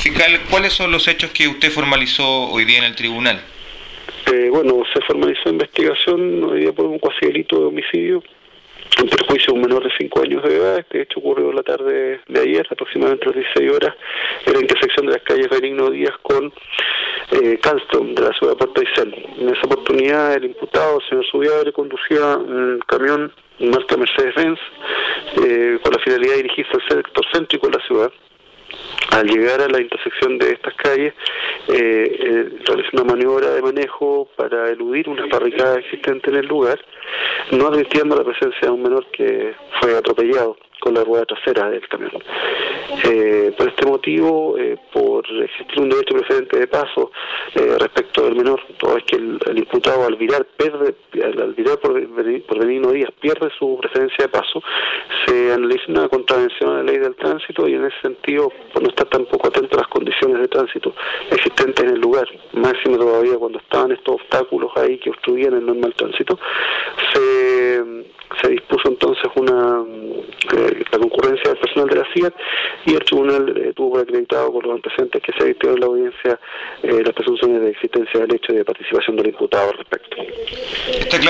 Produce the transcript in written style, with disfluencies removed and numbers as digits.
Fiscal, ¿cuáles son los hechos que usted formalizó hoy día en el tribunal? Se formalizó investigación hoy día por un cuasi delito de homicidio en perjuicio de un menor de 5 años de edad. Este hecho ocurrió la tarde de ayer, aproximadamente a las 16 horas, en la intersección de las calles Benigno Díaz con Callston, de la ciudad de Puerto Aysén. En esa oportunidad, el imputado, el señor Zubiabre, conducía un camión marca Mercedes-Benz con la finalidad de dirigirse al sector céntrico de la ciudad. Al llegar a la intersección de estas calles, realizó una maniobra de manejo para eludir unas barricadas existentes en el lugar, no advirtiendo la presencia de un menor que fue atropellado con la rueda trasera del camión. Por este motivo, por existir un derecho preferente de paso respecto del menor, toda vez que el imputado al virar por Benigno Díaz pierde su preferencia de paso, se analiza una contravención a la ley del tránsito y en ese sentido, por no estar tampoco atento a las condiciones de tránsito existentes en el lugar, máximo todavía cuando estaban estos obstáculos ahí que obstruían el normal tránsito, se dispuso entonces la concurrencia del personal de la CIAT y el tribunal tuvo por acreditado por los antecedentes que se advirtieron en la audiencia las presunciones de existencia del hecho y de participación del imputado al respecto.